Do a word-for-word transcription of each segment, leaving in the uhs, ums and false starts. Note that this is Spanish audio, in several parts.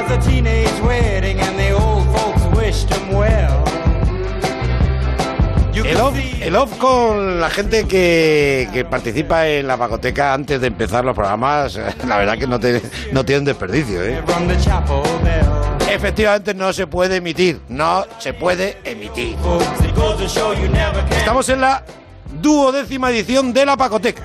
El off, el off con la gente que, que participa en la Pacoteca antes de empezar los programas, la verdad que no, te, no tienen desperdicio, ¿eh? Efectivamente no se puede emitir, no se puede emitir. Estamos en la duodécima edición de la Pacoteca.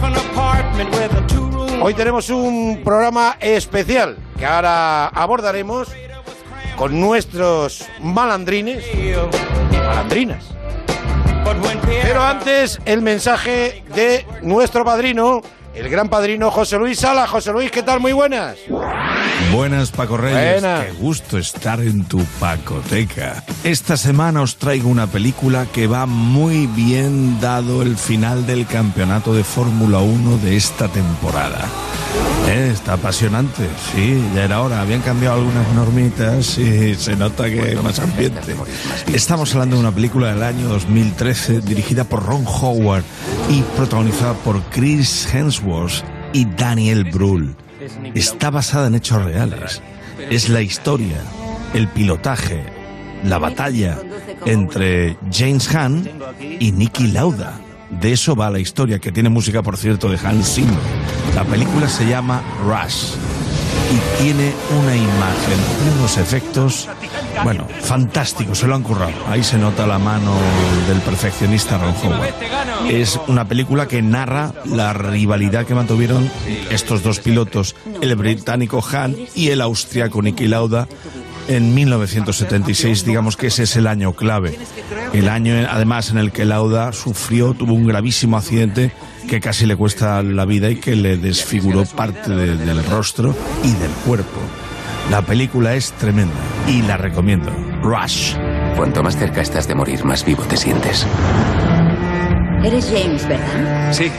Hoy tenemos un programa especial que ahora abordaremos con nuestros malandrines y malandrinas. Pero antes, el mensaje de nuestro padrino, el gran padrino José Luis Sala. José Luis, ¿qué tal? Muy buenas. Buenas, Paco Reyes. Buenas. Qué gusto estar en tu Pacoteca. Esta semana os traigo una película que va muy bien dado el final del campeonato de Fórmula uno de esta temporada. Eh, está apasionante, sí, ya era hora. Habían cambiado algunas normitas y se nota que hay más ambiente. Estamos hablando de una película del año dos mil trece dirigida por Ron Howard y protagonizada por Chris Hemsworth y Daniel Brühl. Está basada en hechos reales. Es la historia, el pilotaje, la batalla entre James Hunt y Niki Lauda. De eso va la historia, que tiene música, por cierto, de Hans Zimmer. La película se llama Rush y tiene una imagen, unos efectos, bueno, fantásticos, se lo han currado. Ahí se nota la mano del perfeccionista Ron Howard. Es una película que narra la rivalidad que mantuvieron estos dos pilotos, el británico Hunt y el austriaco Niki Lauda, en mil novecientos setenta y seis. Digamos que ese es el año clave. El año, además, en el que Lauda sufrió, tuvo un gravísimo accidente que casi le cuesta la vida y que le desfiguró parte de, del rostro y del cuerpo. La película es tremenda y la recomiendo. Rush. Cuanto más cerca estás de morir, más vivo te sientes. Eres James, ¿verdad? Sí.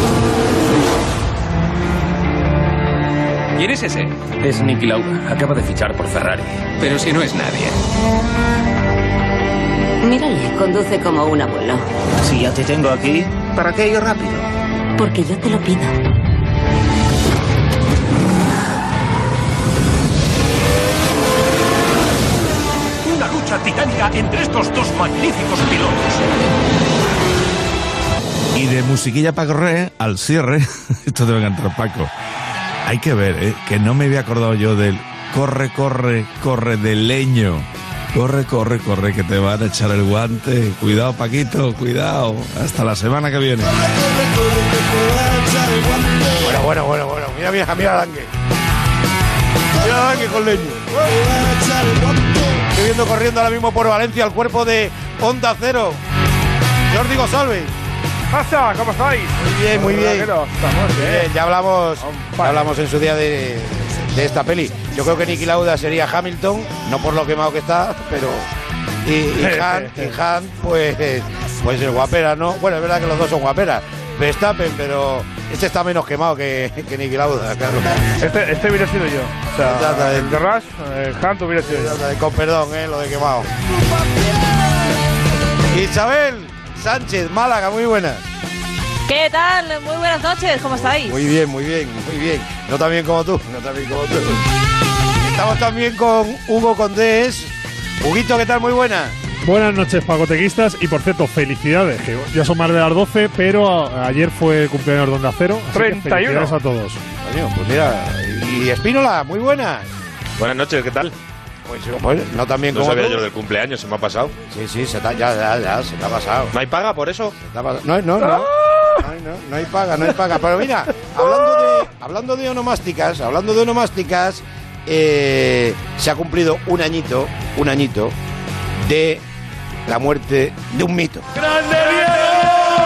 ¿Quién es ese? Es Niki Lauda. Acaba de fichar por Ferrari. Pero si no es nadie. Mírale, conduce como un abuelo. Si ya te tengo aquí, ¿para qué ir rápido? Porque yo te lo pido. Una lucha titánica entre estos dos magníficos pilotos. Y de musiquilla Paco Re al cierre, esto debe cantar Paco. Hay que ver, ¿eh? Que no me había acordado yo del corre, corre, corre de leño. Corre, corre, corre, que te van a echar el guante. Cuidado, Paquito, cuidado. Hasta la semana que viene. Bueno, bueno, bueno, bueno. Mira, vieja, mira al Angue. Mira al Angue con leño. Estoy viendo corriendo ahora mismo por Valencia el cuerpo de Onda Cero. Jordi González. pasa? ¿Cómo estáis? Muy bien, muy bien. Estamos bien. bien. Ya hablamos, ya hablamos en su día de, de esta peli. Yo creo que Niki Lauda sería Hamilton, no por lo quemado que está, pero y, y Hunt, y Hunt, pues, pues es guapera, ¿no? Bueno, es verdad que los dos son guaperas. Verstappen, pero este está menos quemado que, que Niki Lauda, claro. Este, este hubiera sido yo. O sea, el de Rush, eh, Hunt hubiera sido yo. Con perdón, eh, lo de quemado. Isabel Sánchez, Málaga, muy buenas. ¿Qué tal? Muy buenas noches, ¿cómo estáis? Muy bien, muy bien, muy bien. No tan bien como tú, no tan bien como tú. Estamos también con Hugo Condés. Huguito, ¿qué tal? Muy buenas. Buenas noches, pacotequistas. Y por cierto, felicidades, que ya son más de las doce, pero a, ayer fue cumpleaños de Onda Cero. Así treinta y uno. Felicidades a todos. Coño, pues mira, y Espínola, muy buenas. Buenas noches, ¿qué tal? Pues, pues no tan bien no como sabía tú. yo del cumpleaños, se me ha pasado. Sí, sí, se ta, ya, ya, ya, se te ha pasado. ¿No hay paga por eso? No, no, no. No, Ay, no, no hay paga, no hay paga. Pero mira, hablando de, hablando de onomásticas, hablando de onomásticas, eh, se ha cumplido un añito, un añito de la muerte de un mito. ¡Grande Diego!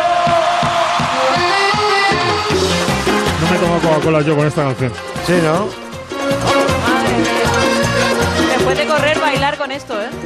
No me tomo Coca-Cola yo con esta canción. Sí, ¿no? Después de correr, bailar con esto, ¿eh?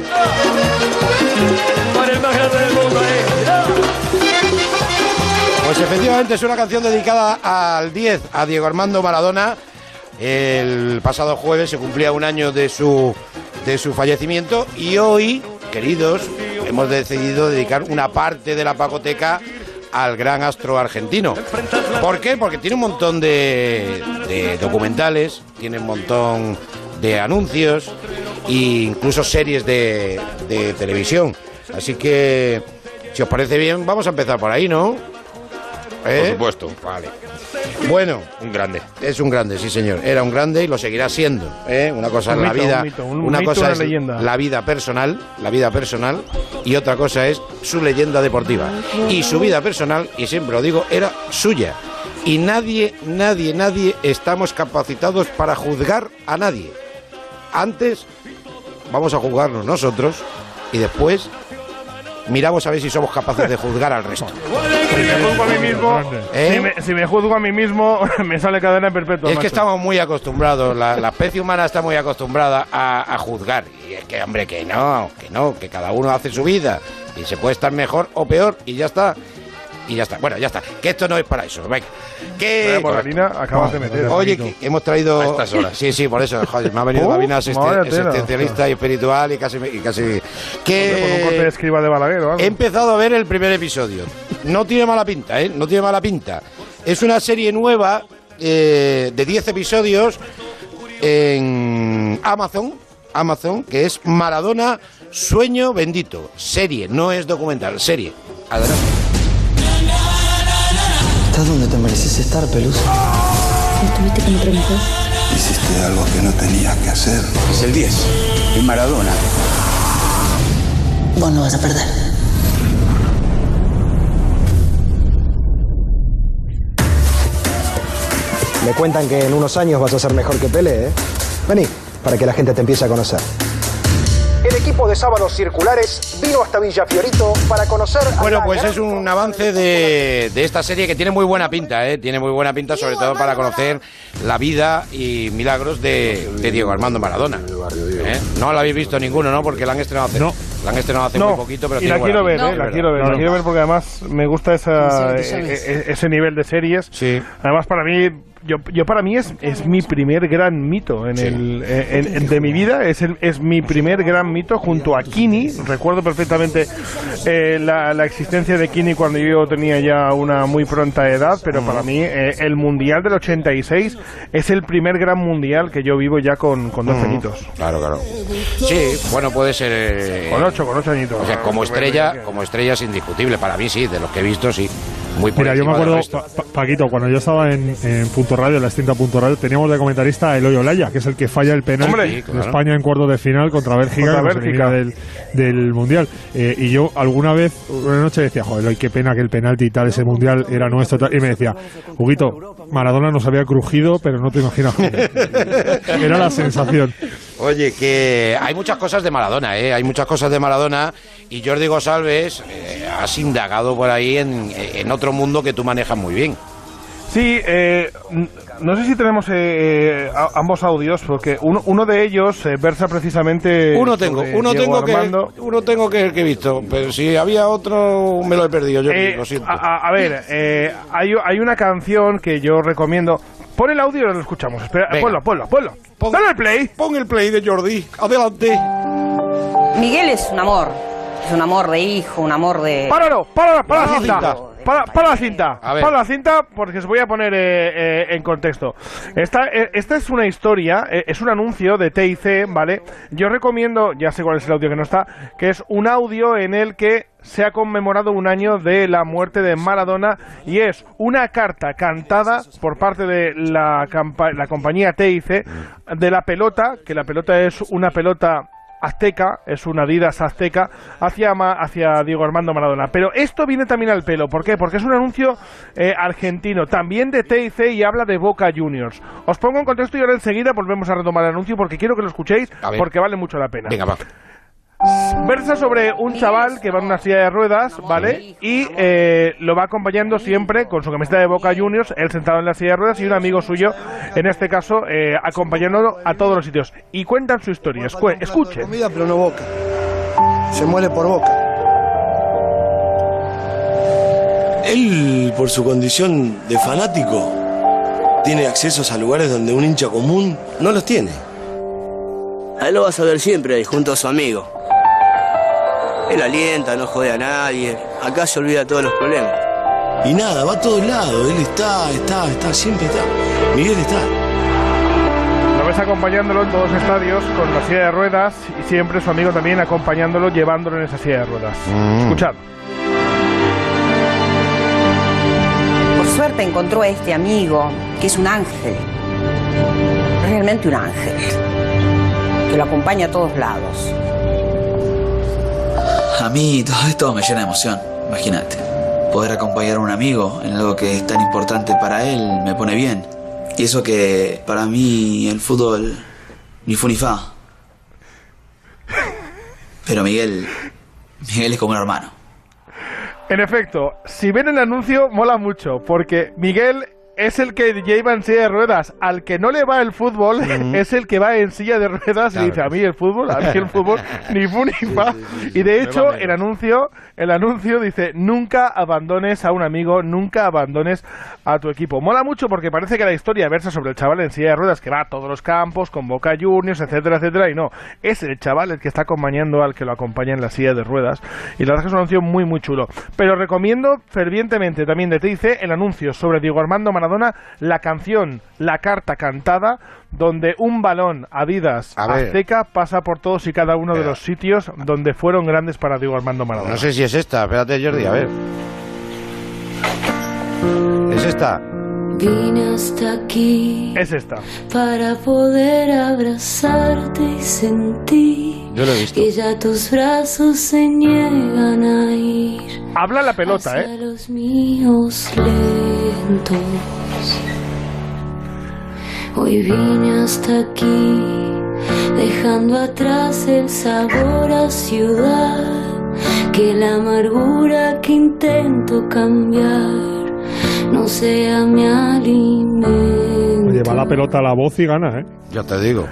Por el más grande del mundo, ¿eh? Pues efectivamente es una canción dedicada al diez, a Diego Armando Maradona. El pasado jueves se cumplía un año de su, de su fallecimiento y hoy, queridos, hemos decidido dedicar una parte de la pacoteca al gran astro argentino. ¿Por qué? Porque tiene un montón de, de documentales, tiene un montón de anuncios e incluso series de, de televisión. Así que, si os parece bien, vamos a empezar por ahí, ¿no? ¿Eh? Por supuesto. Vale. Bueno, un grande. Es un grande, sí señor. Era un grande y lo seguirá siendo. ¿eh? Una cosa un es mito, la vida, un mito, un una mito, cosa una es leyenda. la vida personal, la vida personal, y otra cosa es su leyenda deportiva. Y su vida personal, y siempre lo digo, era suya. Y nadie, nadie, nadie estamos capacitados para juzgar a nadie. Antes vamos a juzgarnos nosotros y después miramos a ver si somos capaces de juzgar al resto. Si me juzgo a mí mismo, ¿Eh? si, me, si me juzgo a mí mismo, me sale cadena perpetua. Es macho. que estamos muy acostumbrados, la, la especie humana está muy acostumbrada a, a juzgar. Y es que, hombre, que no, que no, que cada uno hace su vida y se puede estar mejor o peor y ya está. Y ya está, bueno, ya está. Que esto no es para eso, venga. Que... Vaya, por Gabina acabas de meter. Oye, que hemos traído... A estas horas. Sí, sí, por eso, joder, me ha venido Oh, Gabina asisten- madre tela. existencialista y espiritual y casi... Y casi que... Con un corte de escriba de Balaguer o algo. He empezado a ver el primer episodio. No tiene mala pinta, ¿eh? No tiene mala pinta. Es una serie nueva eh, de diez episodios en Amazon, Amazon, que es Maradona, Sueño Bendito. Serie, no es documental, serie. Adelante. Estás donde te mereces estar, Pelusa. ¿Estuviste con otra mujer? Hiciste algo que no tenías que hacer. Es el diez, el Maradona. Vos no vas a perder. Me cuentan que en unos años vas a ser mejor que Pelé, ¿eh? Vení, para que la gente te empiece a conocer. El equipo de Sábados Circulares vino hasta Villafiorito para conocer... a Bueno, la pues gran- es un avance de, de esta serie que tiene muy buena pinta, ¿eh? Tiene muy buena pinta, sobre todo para conocer la vida y milagros de, de Diego Armando Maradona. ¿Eh? No la habéis visto ninguno, ¿no? Porque la han estrenado hace, No. la han estrenado hace No, muy poquito, pero y tiene la quiero buena ver, pinta. eh, la quiero ver, la quiero ver porque además me gusta esa, eh, eh, ese nivel de series. Sí. Además para mí, yo, yo para mí es, es mi primer gran mito en Sí. el en- en- de mi vida, es, el, es mi primer gran mito junto a Kini. Recuerdo perfectamente eh, la, la existencia de Kini cuando yo tenía ya una muy pronta edad, pero para mí eh, el Mundial del ochenta y seis es el primer gran mundial que yo vivo ya con, con doce añitos. Claro, claro. Sí, bueno, puede ser... eh, Con ocho, con ocho añitos. O sea, como estrella, como estrella es indiscutible. Para mí sí, de los que he visto, sí. Muy por Mira, yo me encima del acuerdo, resto. Pa- Pa- Paquito, cuando yo estaba en, en Punto Radio, en la extinta Punto Radio, teníamos de comentarista a Eloy Olaya, que es el que falla el penal Hombre, de sí, claro. España en cuartos de final contra Bélgica, Contra que nos Bélgica. elimina del, del Mundial. Eh, y yo alguna vez, una noche decía, joder, Eloy, qué pena que el penalti y tal, ese Mundial era nuestro. Tal. Y me decía, Huguito, Maradona nos había crujido, pero no te imaginas cómo. Era la sensación. Oye, que hay muchas cosas de Maradona, ¿eh? Hay muchas cosas de Maradona y Jordi González eh, has indagado por ahí en, en otro mundo que tú manejas muy bien. Sí, eh, n- no sé si tenemos eh, a- ambos audios, porque uno, uno de ellos eh, versa precisamente... Uno tengo, sobre uno Diego tengo que, Armando. uno tengo que, que he visto, pero si había otro me lo he perdido, Jordi, Eh, lo siento. a, a- a ver, eh, hay, hay una canción que yo recomiendo. Pon el audio y lo escuchamos. Espera, Venga. ponlo, ponlo, ponlo. Pon- Dale el play. Pon el play de Jordi, adelante. Miguel es un amor. Es un amor de hijo, un amor de... Páralo, páralo, para la Para la cinta. cinta. Para, para la cinta. A ver. Para la cinta porque os voy a poner eh, eh, en contexto. Esta, eh, esta es una historia, eh, es un anuncio de T I C, ¿vale? Yo recomiendo, ya sé cuál es el audio que no está, que es un audio en el que se ha conmemorado un año de la muerte de Maradona y es una carta cantada por parte de la, campa- la compañía T I C de la pelota, que la pelota es una pelota azteca, es una Adidas azteca, hacia, Ma- hacia Diego Armando Maradona. Pero esto viene también al pelo. ¿Por qué? Porque es un anuncio eh, argentino, también de T I C y habla de Boca Juniors. Os pongo en contexto y ahora enseguida volvemos a retomar el anuncio porque quiero que lo escuchéis A ver. porque vale mucho la pena. Venga, va. Versa sobre un chaval que va en una silla de ruedas, ¿vale? Y eh, lo va acompañando siempre con su camiseta de Boca Juniors, él sentado en la silla de ruedas y un amigo suyo, en este caso, eh, acompañándolo a todos los sitios. Y cuentan su historia. Escu- escuchen. Comida, pero no Boca. Se muere por Boca. Él, por su condición de fanático, tiene accesos a lugares donde un hincha común no los tiene. A él lo vas a ver siempre ahí, junto a su amigo. Él alienta, no jode a nadie. Acá se olvida todos los problemas. Y nada, va a todos lados. Él está, está, está, siempre está. Miguel está. ¿Lo ves acompañándolo en todos los estadios con la silla de ruedas y siempre su amigo también acompañándolo, llevándolo en esa silla de ruedas. Mm. Escuchad. Por suerte encontró a este amigo, que es un ángel, realmente un ángel, que lo acompaña a todos lados. A mí todo esto me llena de emoción, imagínate. Poder acompañar a un amigo en algo que es tan importante para él me pone bien. Y eso que para mí el fútbol ni fu ni fa. Pero Miguel, Miguel es como un hermano. En efecto, si ven el anuncio mola mucho, porque Miguel es el que lleva en silla de ruedas. Al que no le va el fútbol, mm. es el que va en silla de ruedas, claro. Y dice, a mí el fútbol, a mí el fútbol, ni fu ni fa. Sí, sí, sí. Y de hecho, el anuncio, el anuncio dice, nunca abandones a un amigo, nunca abandones a tu equipo. Mola mucho porque parece que la historia versa sobre el chaval en silla de ruedas que va a todos los campos, con Boca Juniors, etcétera, etcétera, y no, es el chaval el que está acompañando al que lo acompaña en la silla de ruedas. Y la verdad es que es un anuncio muy, muy chulo. Pero recomiendo fervientemente también de T I C el anuncio sobre Diego Armando Maradona, la canción La Carta Cantada, donde un balón Adidas Azteca pasa por todos y cada uno de los sitios donde fueron grandes para Diego Armando Maradona. No sé si es esta, espérate Jordi, a ver. ¿Es esta? Vine hasta aquí. Es esta. Para poder abrazarte y sentir. Yo lo he visto. Que ya tus brazos se niegan a ir. Habla la pelota, hacia ¿eh? Los míos lentos. Hoy vine hasta aquí, dejando atrás el sabor a ciudad, que la amargura que intento cambiar no sea mi alimento. Lleva la pelota a la voz y gana, ¿eh? Ya te digo.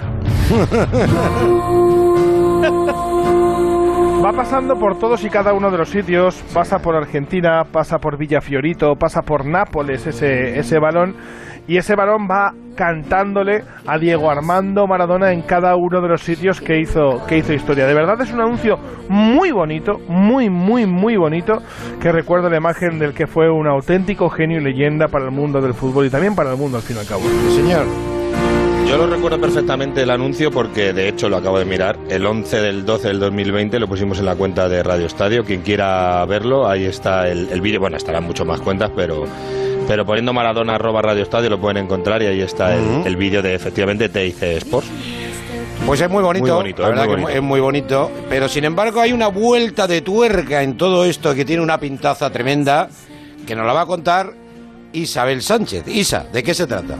Va pasando por todos y cada uno de los sitios, pasa por Argentina, pasa por Villafiorito, pasa por Nápoles ese, ese balón, y ese balón va cantándole a Diego Armando Maradona en cada uno de los sitios que hizo, que hizo historia. De verdad es un anuncio muy bonito, muy, muy, muy bonito, que recuerda la imagen del que fue un auténtico genio y leyenda para el mundo del fútbol y también para el mundo al fin y al cabo. Sí, señor. Yo lo recuerdo perfectamente el anuncio porque de hecho lo acabo de mirar. El once del doce del dos mil veinte lo pusimos en la cuenta de Radio Estadio. Quien quiera verlo, ahí está el, el vídeo. Bueno, estarán mucho más cuentas, pero pero poniendo Maradona arroba Radio Estadio lo pueden encontrar y ahí está el, uh-huh. el vídeo de efectivamente T I C Sports. Pues es muy bonito, muy bonito la verdad muy que bonito. es muy bonito, pero sin embargo hay una vuelta de tuerca en todo esto que tiene una pintaza tremenda que nos la va a contar Isabel Sánchez. Isa, ¿de qué se trata?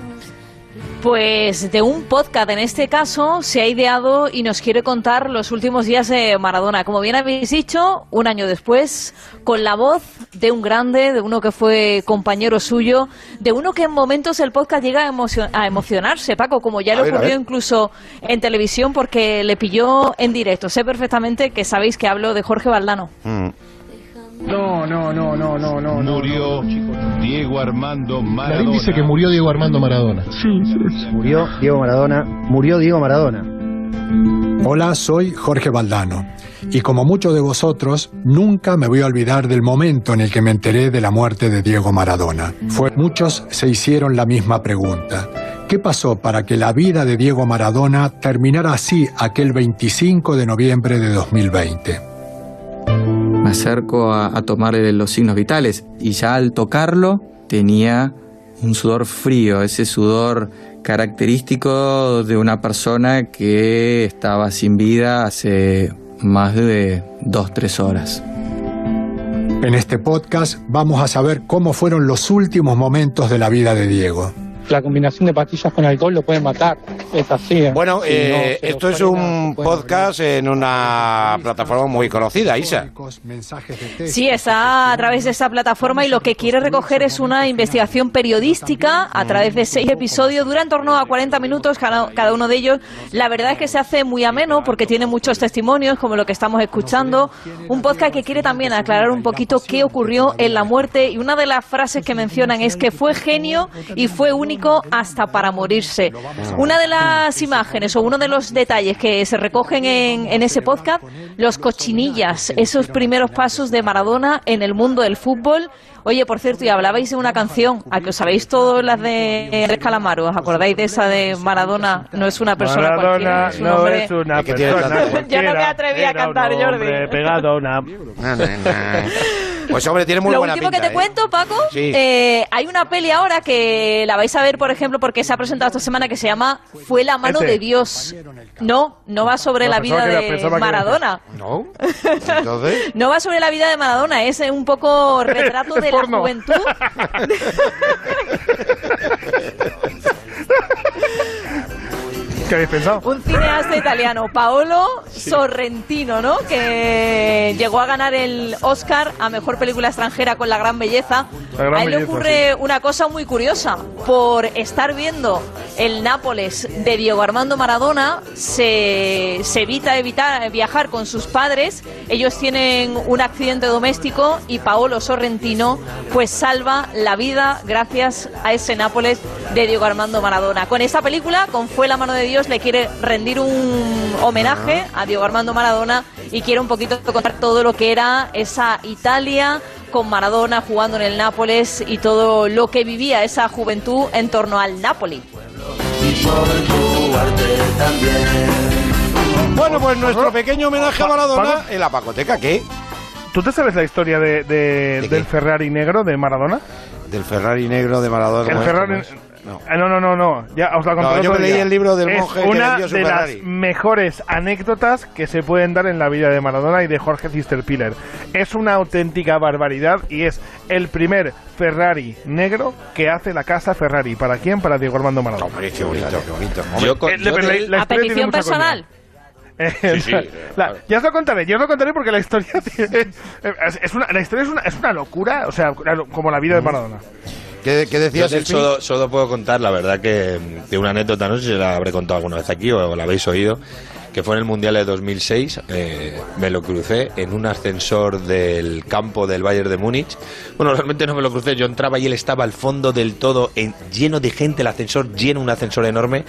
Pues de un podcast, en este caso, se ha ideado y nos quiere contar los últimos días de Maradona. Como bien habéis dicho, un año después, con la voz de un grande, de uno que fue compañero suyo, de uno que en momentos el podcast llega a, emocion- a emocionarse, Paco, como ya le ocurrió incluso en televisión, porque le pilló en directo. Sé perfectamente que sabéis que hablo de Jorge Valdano. Mm. No, no, no, no, no, no. Murió no, Diego Armando Maradona. Clarín dice que murió Diego Armando Maradona. Sí, sí. Murió Diego Maradona. Murió Diego Maradona. Hola, soy Jorge Valdano. Y como muchos de vosotros, nunca me voy a olvidar del momento en el que me enteré de la muerte de Diego Maradona. Fue, muchos se hicieron la misma pregunta. ¿Qué pasó para que la vida de Diego Maradona terminara así aquel veinticinco de noviembre de dos mil veinte? Me acerco a, a tomar los signos vitales y ya al tocarlo tenía un sudor frío, ese sudor característico de una persona que estaba sin vida hace más de dos, tres horas. En este podcast vamos a saber cómo fueron los últimos momentos de la vida de Diego. La combinación de pastillas con alcohol lo puede matar, es así. Bueno, si eh, no, esto es un podcast en una plataforma muy conocida, Isa. Sí, está a través de esta plataforma y lo que quiere recoger es una investigación periodística a través de seis episodios, dura en torno a cuarenta minutos cada, cada uno de ellos. La verdad es que se hace muy ameno porque tiene muchos testimonios, como lo que estamos escuchando. Un podcast que quiere también aclarar un poquito qué ocurrió en la muerte, y una de las frases que mencionan es que fue genio y fue único doméstico hasta para morirse. Una de las imágenes o uno de los detalles que se recogen en, en ese podcast, los cochinillas, esos primeros pasos de Maradona en el mundo del fútbol. Oye, por cierto, y hablabais de una canción, a que os sabéis todas las de Andrés Calamaro, ¿os acordáis de esa de Maradona? No es una persona Maradona cualquiera, es un no hombre... es una persona cualquiera. Yo no me atreví a cantar, Jordi. Jordi. Pegado a una... Pues hombre, tiene muy Lo buena último pinta, que te ¿eh? cuento, Paco, Sí. eh, hay una peli ahora que la vais a ver, por ejemplo, porque se ha presentado esta semana, que se llama Fue la mano Este. de Dios. No, no va sobre No, la pensaba vida que era- pensaba de que era- Maradona. No. Entonces, No va sobre la vida de Maradona, es un poco retrato Es de porno. la juventud. ¿Qué habéis pensado? Un cineasta italiano, Paolo Sorrentino, ¿no? Que llegó a ganar el Oscar a Mejor Película Extranjera con La Gran Belleza. La Gran a él le Belleza, ocurre una cosa muy curiosa. Por estar viendo el Nápoles de Diego Armando Maradona, se, se evita evitar viajar con sus padres. Ellos tienen un accidente doméstico y Paolo Sorrentino pues salva la vida gracias a ese Nápoles de Diego Armando Maradona. Con esta película, con Fue la mano de Dios, le quiere rendir un homenaje a Diego Armando Maradona y quiere un poquito contar todo lo que era esa Italia con Maradona jugando en el Nápoles y todo lo que vivía esa juventud en torno al Napoli. bueno, pues nuestro pequeño homenaje a Maradona en la pacoteca, ¿qué? ¿Tú te sabes la historia de, de- ¿De del qué? Ferrari negro de Maradona? Del Ferrari negro de Maradona. El ¿cómo es? Ferrari... ¿Cómo es? No. Ah, no, no, no, no, ya os la conté No, el yo otro me leí día. el libro del Es monje que una vendió su de Ferrari. las mejores anécdotas que se pueden dar en la vida de Maradona y de Jorge Cisterpiller. Es una auténtica barbaridad y es el primer Ferrari negro que hace la casa Ferrari. ¿Para quién? Para Diego Armando Maradona. Hombre, qué bonito, qué bonito. Yo con- Eh, yo la- de la- él- la ¿A historia tiene petición mucha personal? coña. Sí, sí, La- claro. ya os lo contaré, ya os lo contaré porque la historia tiene- es, es una, la historia es una, es una locura, o sea, como la vida de Maradona. ¿Qué, qué Yo decías, de él Elfi? solo, solo puedo contar, la verdad, que de una anécdota, no sé si la habré contado alguna vez aquí o la habéis oído, que fue en el Mundial de dos mil seis, eh, me lo crucé en un ascensor del campo del Bayern de Múnich. Bueno, realmente no me lo crucé, yo entraba y él estaba al fondo del todo, en- lleno de gente, el ascensor lleno, un ascensor enorme,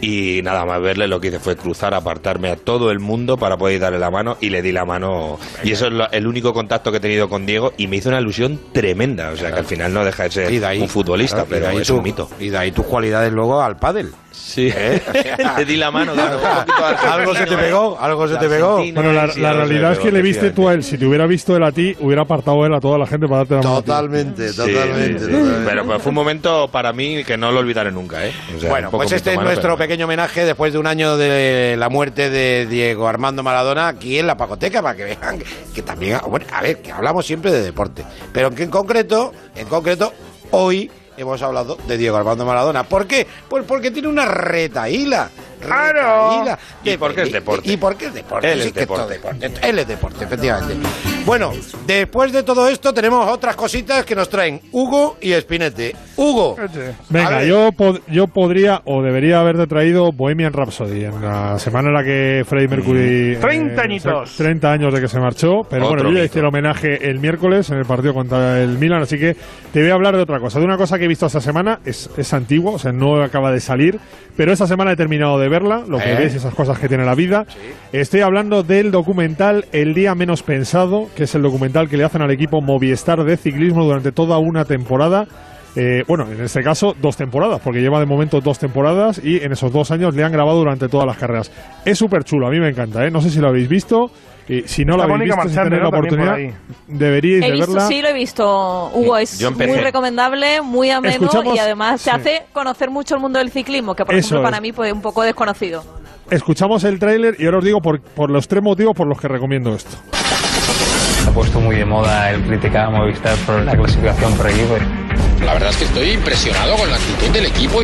y nada más verle lo que hice fue cruzar, apartarme a todo el mundo para poder darle la mano, y le di la mano, y eso es lo- el único contacto que he tenido con Diego, y me hizo una ilusión tremenda, o sea que al final no deja de ser Y de ahí, un futbolista, claro, y de pero ahí es tu- un mito. Y de ahí tus cualidades luego al pádel. Sí, ¿Eh? le di la mano, claro, un poquito al- Algo se te pegó, algo se La te pegó. Argentina, Bueno, la, sí, la algo se realidad me es que pegó, le viste tú a él. efectivamente. Si te hubiera visto él a ti, hubiera apartado él a toda la gente para darte la mano. a ti. Totalmente, Sí, totalmente. sí, sí. totalmente. Pero pues, fue un momento para mí que no lo olvidaré nunca, ¿eh? O sea, Bueno, un poco pues este es mitomano, nuestro pero- pequeño homenaje después de un año de la muerte de Diego Armando Maradona aquí en la Pacoteca, para que vean que, que también, bueno, a ver, que hablamos siempre de deporte, pero que en concreto, en concreto, hoy hemos hablado de Diego Armando Maradona. ¿Por qué? Pues porque tiene una retaíla. ¡Claro! retaíla. Y porque es deporte. Y, y porque es deporte. Él es sí que deporte. todo deporte. Él es deporte, efectivamente. Bueno, después de todo esto tenemos otras cositas que nos traen Hugo y Espinete. Hugo. A Venga, ver. yo, pod- yo podría o debería haberte traído Bohemian Rhapsody en la semana en la que Freddie Mercury... eh, treinta añitos. se- treinta años de que se marchó, pero Otro bueno, yo ya mito. hice el homenaje el miércoles en el partido contra el Milan, así que te voy a hablar de otra cosa, de una cosa que he visto esta semana, es, es antiguo, o sea, no acaba de salir, pero esta semana he terminado de verla, lo que ¿Eh? ves, esas cosas que tiene la vida. Estoy hablando del documental El Día Menos Pensado, que es el documental que le hacen al equipo Movistar de ciclismo durante toda una temporada. Eh, bueno, en este caso dos temporadas, porque lleva de momento dos temporadas y en esos dos años le han grabado durante todas las carreras. Es súper chulo, a mí me encanta, ¿eh? No sé si lo habéis visto. Y si no Está lo habéis Mónica visto, si Marchante, tenéis la ¿no? También por oportunidad, deberíais He de visto, verla. sí, lo he visto, Hugo, es Yo empecé. muy recomendable, muy ameno Escuchamos- y además te sí. hace conocer mucho el mundo del ciclismo, que por Eso ejemplo para es. mí fue un poco desconocido. Escuchamos el tráiler y ahora os digo por, por los tres motivos por los que recomiendo esto. Se ha puesto muy de moda el criticar a Movistar por la clasificación por equipos. La verdad es que estoy impresionado con la actitud del equipo.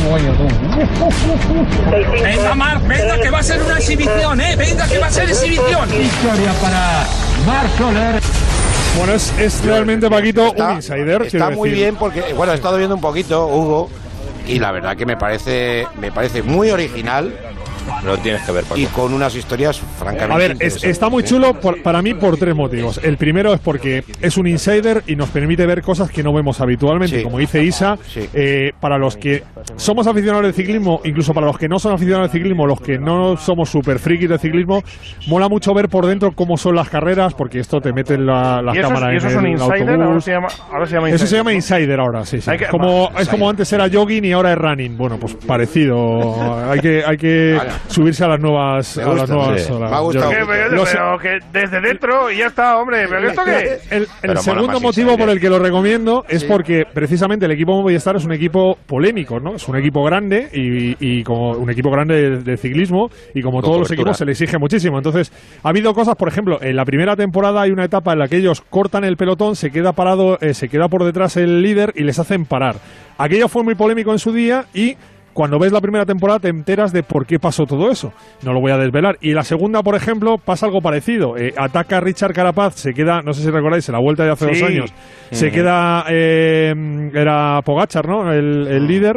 Venga, Marc, venga, que va a ser una exhibición, ¿eh? Venga, que va a ser exhibición. Victoria para Marc Soler. Bueno, es, es realmente, Paquito, Está- un insider. Está quiero muy decir. bien porque, bueno, he estado viendo un poquito, Hugo, y la verdad que me parece, me parece muy original Lo tienes que ver, Paco. Y con unas historias francamente A ver, es, está muy chulo por, para mí por tres motivos. El primero es porque es un insider y nos permite ver cosas que no vemos habitualmente. Sí. Como dice Isa, sí. eh, para los que somos aficionados del ciclismo, incluso para los que no son aficionados del ciclismo, los que no somos super frikis de ciclismo, mola mucho ver por dentro cómo son las carreras, porque esto te mete la, las cámaras ¿Y eso es en un el insider? autobús. Ahora se llama, ahora se llama Eso insider. se llama insider ahora, sí, sí. Que, como, va, es como antes era jogging y ahora es running. Bueno, pues parecido. hay que, hay que vale. subirse a las nuevas. Me a gusta, las nuevas sí. a las, Me ha gustado. ¿Qué, pero, pero que desde dentro y ya está, hombre. ¿Pero esto qué? El, el segundo motivo por el que lo recomiendo es sí. porque precisamente el equipo Movistar es un equipo polémico, ¿no? Es un equipo grande y, y como un equipo grande de, de ciclismo y como Con todos cobertura. los equipos se le exige muchísimo. Entonces, ha habido cosas, por ejemplo, en la primera temporada hay una etapa en la que ellos cortan el pelotón, se queda parado, eh, se queda por detrás el líder y les hacen parar. Aquello fue muy polémico en su día y cuando ves la primera temporada te enteras de por qué pasó todo eso. No lo voy a desvelar. Y la segunda, por ejemplo, pasa algo parecido. Eh, ataca a Richard Carapaz, se queda, no sé si recordáis, en la Vuelta de hace sí. dos años, uh-huh. se queda, eh, era Pogačar, ¿no? El, el uh-huh. líder.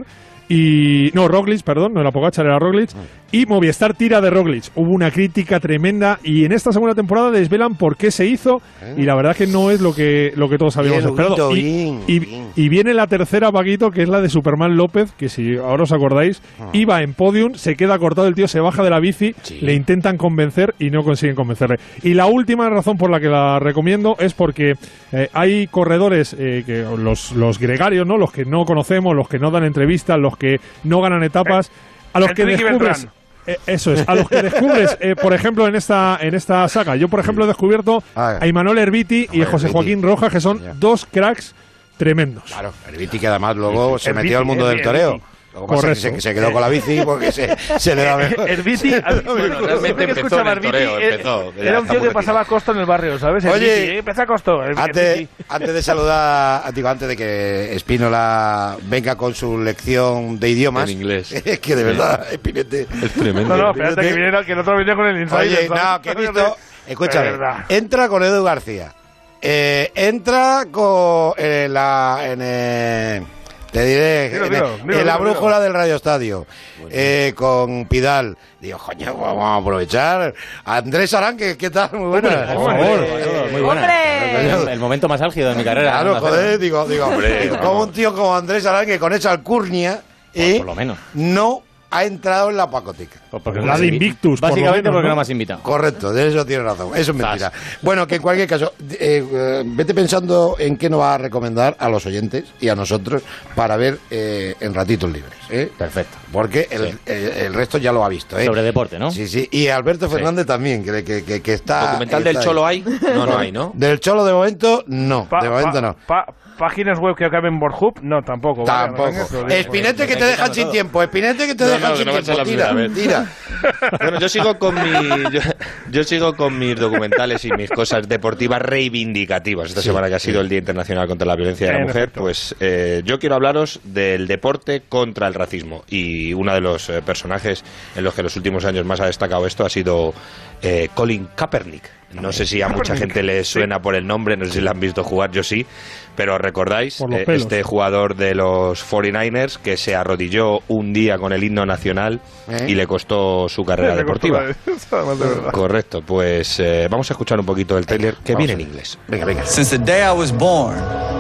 Y no, Roglic, perdón, no era Pogačar, era Roglic. Y Movistar tira de Roglic. Hubo una crítica tremenda y en esta segunda temporada desvelan por qué se hizo y la verdad que no es lo que lo que todos habíamos bien, esperado. Bien, y, bien. Y, y viene la tercera, Paquito, que es la de Superman López, que si ahora os acordáis, ah. iba en podium, se queda cortado el tío, se baja de la bici, sí. le intentan convencer y no consiguen convencerle. Y la última razón por la que la recomiendo es porque eh, hay corredores, eh, que los, los gregarios, ¿no? Los que no conocemos, los que no dan entrevistas, los que no ganan etapas, a los que descubres... Eh, eso es, a los que descubres, eh, por ejemplo, en esta en esta saga. Yo, por ejemplo, he descubierto a Imanol Herbiti y a José Joaquín Rojas, que son dos cracks tremendos. Claro, Herbiti que además luego se metió al mundo del toreo. Correcto. Se, se quedó con la bici porque se, se le da mejor. Herbiti, bueno, realmente empezó en el toreo, empezó. Era un tío que pasaba a costo en el barrio, ¿sabes? Oye, empezó a costo. Antes, antes de saludar, digo, antes de que Espínola venga con su lección de idiomas. En inglés. Es que de verdad, Espinete. Es tremendo. No, no, espérate que, viene, que el otro viene con el insider. Oye, no, que he visto. Escúchame, entra con Edu García. Eh, entra con eh, la. En, eh, Te diré, dilo, dilo, en, dilo, en la dilo, brújula dilo. del Radio Estadio, eh, con Pidal. Digo, coño, vamos a aprovechar. Andrés Aranque, ¿qué tal? Muy buena. Por favor, muy buena. El, el momento más álgido de mi carrera. Claro, joder, digo, digo, hombre, digo, como un tío como Andrés Aranque con esa alcurnia, eh, por lo menos. no ha entrado en la pacoteca. Porque la de Invictus. Básicamente por porque no me has invitado. Correcto, de eso tienes razón. Eso es mentira. Bueno, que en cualquier caso, eh, eh, vete pensando en qué nos va a recomendar a los oyentes y a nosotros para ver eh, en ratitos libres. ¿eh? Perfecto. Porque el, sí. el, el resto ya lo ha visto. ¿eh? Sobre deporte, ¿no? Sí, sí. Y Alberto Fernández sí. también, que, que, que, que está... ¿Documental está del Cholo hay? No, no hay, ¿no? Del Cholo de momento, no. Pa, de momento pa, no. Pa, ¿Páginas web que acaben por Hub? No, tampoco. Tampoco. Vale, Espinete que te dejan sin tiempo. Espinete que te no, dejan no, sin no tiempo. Tira, tira. Bueno, yo sigo con mi, yo, yo sigo con mis documentales y mis cosas deportivas reivindicativas. Esta sí, semana que ha sido sí. el Día Internacional contra la Violencia de la Mujer, pues eh, yo quiero hablaros del deporte contra el racismo. Y uno de los eh, personajes en los que en los últimos años más ha destacado esto ha sido eh, Colin Kaepernick. No sé si a mucha gente le suena por el nombre, no sé si le han visto jugar, yo sí, pero recordáis eh, este jugador de los cuarenta y nueve ers que se arrodilló un día con el himno nacional ¿Eh? y le costó su carrera deportiva. Correcto, pues eh, vamos a escuchar un poquito del trailer que vamos viene en inglés. Venga, venga. Since the day I was born,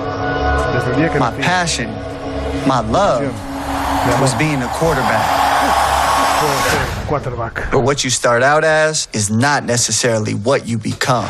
my passion, my love was being a quarterback. Quarterback. But what you start out as is not necessarily what you become.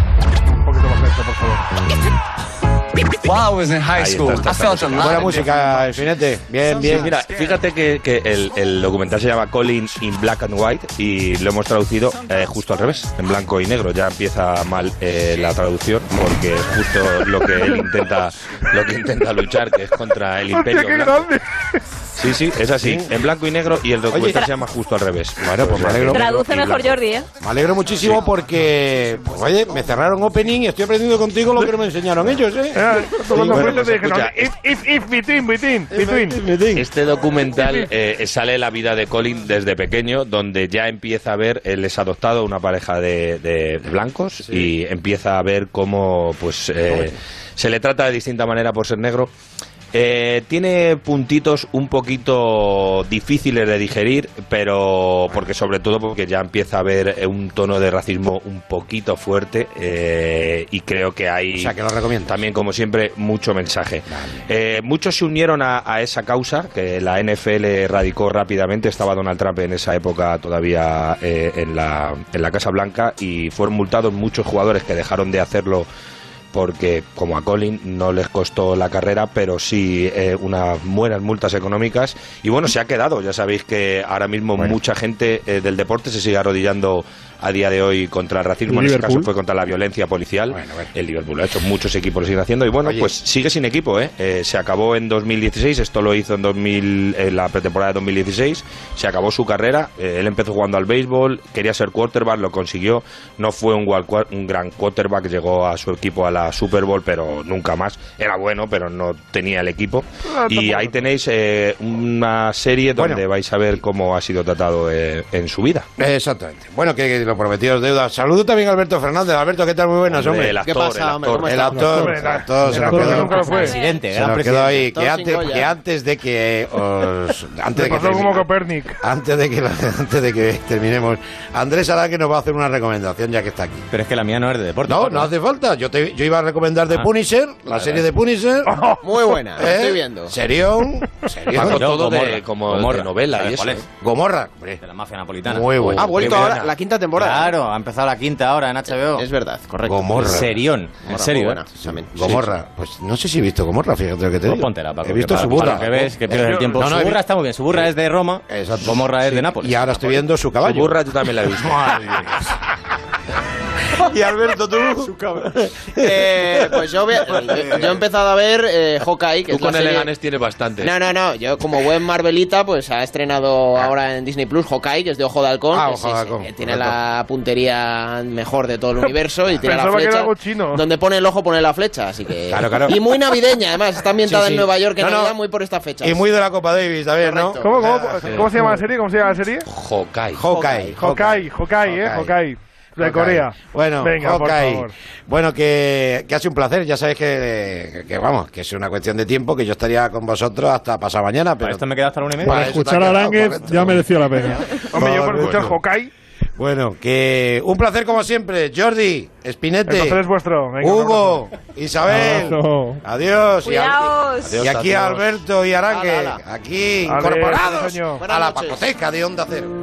While I was in high school, I felt a lot. Buena música, Espinete. Bien, bien. Mira, fíjate que, que el, el documental se llama Colin in Black and White y lo hemos traducido eh, justo al revés, en blanco y negro. Ya empieza mal eh, la traducción porque es justo lo que él intenta, lo que intenta luchar, que es contra el Imperio Blanco. Sí, sí, es así, en blanco y negro y el documental Oye, se llama justo al revés. Bueno, pues me alegro. Traduce mejor Jordi, ¿eh? Me alegro muchísimo sí. porque, pues, oye, me cerraron opening y estoy aprendiendo contigo lo que no me enseñaron ellos, ¿eh? Sí, bueno, pues, escucha, if, if, if, between, between, between. Este documental eh, sale la vida de Colin desde pequeño, donde ya empieza a ver, él es adoptado, una pareja de, de blancos, sí. y empieza a ver cómo, pues, eh, se le trata de distinta manera por ser negro. Eh, tiene puntitos un poquito difíciles de digerir, pero porque sobre todo porque ya empieza a haber un tono de racismo un poquito fuerte eh, y creo que hay, o sea, que lo recomiendo. También, como siempre, mucho mensaje. Vale. Eh, muchos se unieron a, a esa causa, que la N F L radicó rápidamente. Estaba Donald Trump en esa época todavía eh, en, la, en la Casa Blanca y fueron multados muchos jugadores que dejaron de hacerlo porque, como a Colin, no les costó la carrera, pero sí eh, unas buenas multas económicas. Y bueno, se ha quedado. Ya sabéis que ahora mismo bueno. mucha gente eh, del deporte se sigue arrodillando a día de hoy contra el racismo. En este caso fue contra la violencia policial. Bueno, bueno. El Liverpool lo ha hecho, muchos equipos lo siguen haciendo. Y bueno, Oye. pues sigue sin equipo. ¿eh? Eh, se acabó en dos mil dieciséis, esto lo hizo en, dos mil, en la pretemporada de dos mil dieciséis. Se acabó su carrera. Eh, él empezó jugando al béisbol, quería ser quarterback, lo consiguió. No fue un, un gran quarterback, llegó a su equipo a la Super Bowl, pero nunca más. Era bueno, pero no tenía el equipo. Ah, y ahí tenéis eh, una serie donde bueno. vais a ver cómo ha sido tratado eh, en su vida. Exactamente. Bueno, que lo prometido es deuda. Saludo también a Alberto Fernández. Alberto, ¿qué tal? Muy buenas, hombre. hombre. El actor, ¿Qué pasa, el actor, el actor, el actor, se nos quedó, presidente, se nos quedó ahí. Que antes, que antes de que os, antes de que pasó como Copernic. Antes de que antes de que terminemos, Andrés Ará que nos va a hacer una recomendación ya que está aquí. Pero es que la mía no es de deporte. No, no hace falta. Yo te, yo iba a recomendar The ah. Punisher, la vale, serie de Punisher. Oh, muy buena. ¿Eh? Estoy viendo. Serión, serión. Todo de, como Gomorra. de novela y eso. Gomorra, hombre. De la mafia napolitana. Muy bueno. Ha vuelto ahora la quinta temporada. Claro, ha empezado la quinta ahora en H B O. Es verdad, correcto. Gomorra. Serión. En serio. Buena, sí. Gomorra. Pues no sé si he visto Gomorra, fíjate lo que te digo. Pues póntela, Paco, he visto para, su burra. Para que ves que pierdes el tiempo. No, no, Suburra está muy bien. Suburra es de Roma. Exacto. Gomorra es sí. de Nápoles. Y ahora estoy viendo su caballo. Su burra tú también la he visto. Y Alberto, tú. eh, pues yo, yo he empezado a ver eh, Hawkeye. Que tú es con la el serie... Leganés tienes bastante. No, no, no. Yo, como buen Marvelita, pues ha estrenado ahora en Disney Plus Hawkeye, que es de Ojo de Halcón. Ah, que Ojo sí, de Halcón. Sí, que tiene la puntería mejor de todo el universo y tiene Pensaba la flecha. Que era algo chino. Donde pone el ojo, pone la flecha. Así que. Claro, claro. Y muy navideña, además. Está ambientada sí, sí. en Nueva York en no, no. Navidad, muy por esta fecha. Y muy de la Copa Davis también, ¿no? ¿Cómo, cómo, ah, sí. ¿Cómo se llama la serie? ¿Cómo se llama la serie? Hawkeye. Hawkeye. Hawkeye, Hawkeye, eh. Hawkeye. De Corea. Bueno, venga, okay. por favor. Bueno, que, que ha sido un placer. Ya sabéis que, que, que, vamos, que es una cuestión de tiempo, que yo estaría con vosotros hasta pasado mañana. Pero ¿Para esto me queda hasta la una y media? Para escuchar a Lánguez ya mereció la pena. Hombre, yo por escuchar Hawkeye. Bueno, que un placer como siempre. Jordi, Espinete, el placer es vuestro. Venga, Hugo, Isabel, no. adiós. Y, a, adiós, y aquí adiós. Alberto y Aranque, aquí Ale, incorporados señor. a la pacoteca de Onda Cero.